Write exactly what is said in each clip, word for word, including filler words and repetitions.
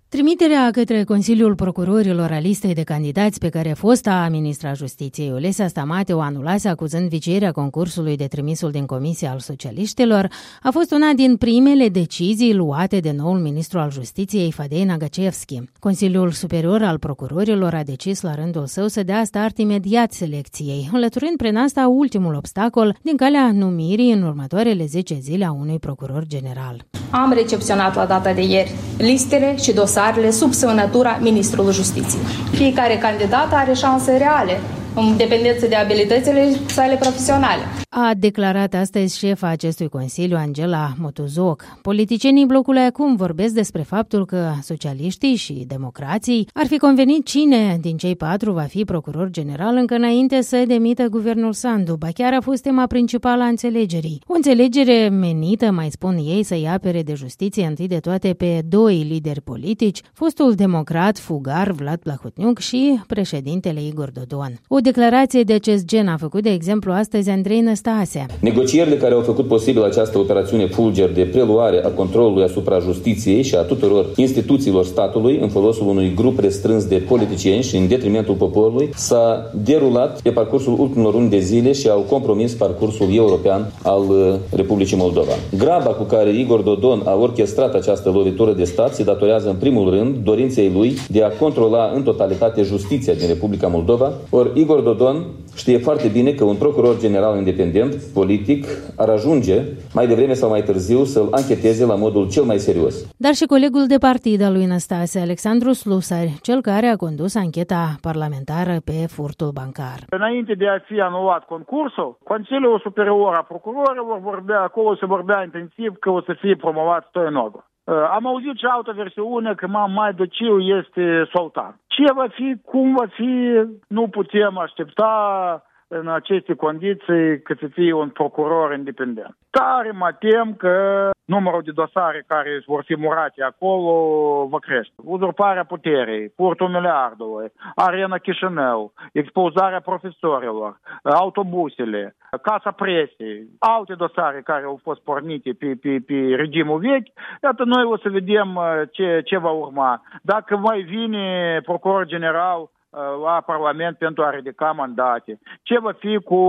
Trimiterea către Consiliul Procurorilor a listei de candidați pe care fosta ministra Justiției Olesa Stamate o anulase acuzând vicierea concursului de trimisul din Comisia al Socialiștilor a fost una din primele decizii luate de noul ministru al Justiției Fadei Nagacevski. Consiliul Superior al Procurorilor a decis la rândul său să dea start imediat selecției, înlăturând prin asta ultimul obstacol din calea numirii în următoarele zece zile a unui procuror general. Am recepționat la data de ieri listele și dosarele sub semnătura Ministrului Justiției. Fiecare candidat are șanse reale, în dependență de abilitățile sale profesionale. A declarat astăzi șefa acestui consiliu, Angela Motuzoc. Politicienii blocului acum vorbesc despre faptul că socialiștii și democrații ar fi convenit cine din cei patru va fi procuror general încă înainte să demită guvernul Sandu. Ba chiar a fost tema principală a înțelegerii. O înțelegere menită, mai spun ei, să-i apere de justiție întâi de toate pe doi lideri politici, fostul democrat fugar Vlad Plahotniuc și președintele Igor Dodon. O declarație de acest gen a făcut, de exemplu, astăzi Andrei Năstase. Negocierile care au făcut posibil această operațiune fulger de preluare a controlului asupra justiției și a tuturor instituțiilor statului în folosul unui grup restrâns de politicieni și în detrimentul poporului s-a derulat pe parcursul ultimilor luni de zile și au compromis parcursul european al Republicii Moldova. Graba cu care Igor Dodon a orchestrat această lovitură de stat se datorează în primul rând dorinței lui de a controla în totalitate justiția din Republica Moldova. Ori Igor Dodon știe foarte bine că un procuror general independent, politic, ar ajunge mai devreme sau mai târziu să-l ancheteze la modul cel mai serios. Dar și colegul de partid al lui Năstase, Alexandru Slusari, cel care a condus ancheta parlamentară pe furtul bancar. Înainte de a fi anulat concursul, Consiliul Superior al Procurorilor vorbea, acolo se vorbea intensiv că o să fie promovat Stoianoglu. Am auzit și altă versiune că mai docil este Sultan. Ce va fi, cum va fi, nu putem aștepta în aceste condiții că să fie un procuror independent. Tare mă tem că numărul de dosare care vor fi murate acolo va crește. Uzurparea puterii, furtul miliardului, Arena Chișinău, expulzarea profesorilor, autobuzele, Casa Presiei, alte dosare care au fost pornite pe, pe, pe regimul vechi. Iată, noi o să vedem ce, ce va urma. Dacă mai vine procuror general la Parlament pentru a ridica mandate. Ce va fi cu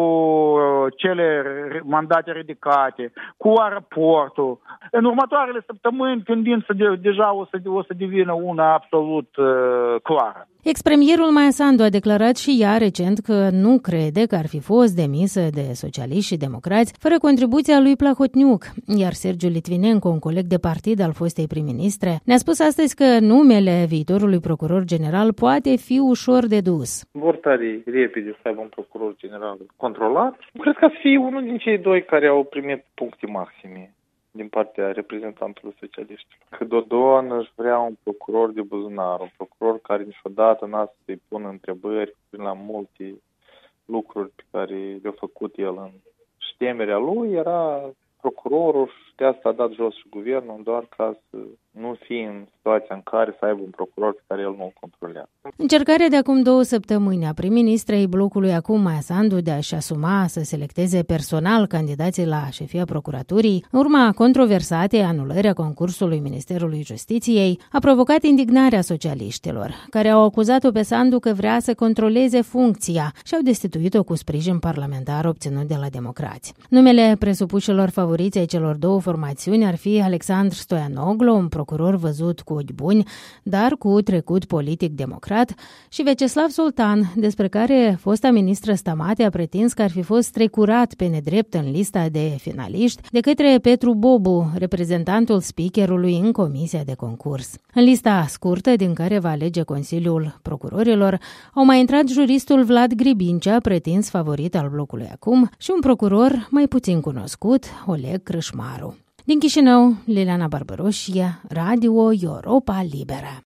cele mandate ridicate, cu aeroportul. În următoarele săptămâni tendința de, deja o să, o să devină una absolut uh, clară. Ex-premierul Maia Sandu a declarat și ea recent că nu crede că ar fi fost demisă de socialiști și democrați fără contribuția lui Plahotniuc, iar Sergiu Litvinenko, un coleg de partid al fostei prim-ministre, ne-a spus astăzi că numele viitorului procuror general poate fi ușor de dus. Vor tare repede să aibă un procuror general controlat. Cred că ar fi unul din cei doi care au primit puncte maxime din partea reprezentantului socialiștilor. Că Dodon își vrea un procuror de buzunar, un procuror care niciodată n-a să-i pună întrebări prin la multe lucruri pe care le-a făcut el. Și temerea lui era procurorul și de asta a dat jos și guvernul doar ca să nu fie în situația în care să aibă un procuror pe care el nu-l controlează. Încercarea de acum două săptămâni a prim-ministrei blocului acum Maia Sandu de a-și asuma să selecteze personal candidații la șefia procuraturii, în urma controversatei anulării concursului Ministerului Justiției, a provocat indignarea socialiștilor, care au acuzat-o pe Sandu că vrea să controleze funcția și au destituit-o cu sprijin parlamentar obținut de la democrați. Numele presupușilor favoriți ai celor două formațiuni ar fi Alexandru Stoianoglu, un procuror văzut cu ochi buni, dar cu trecut politic democrat, și Veceslav Sultan, despre care fosta ministră Stamate a pretins că ar fi fost strecurat pe nedrept în lista de finaliști de către Petru Bobu, reprezentantul speakerului în comisia de concurs. În lista scurtă din care va alege Consiliul Procurorilor au mai intrat juristul Vlad Gribincea, pretins favorit al blocului acum, și un procuror mai puțin cunoscut, Oleg Crâșmaru. Din Chișinău, Liliana Barbaroșie, Radio Europa Liberă.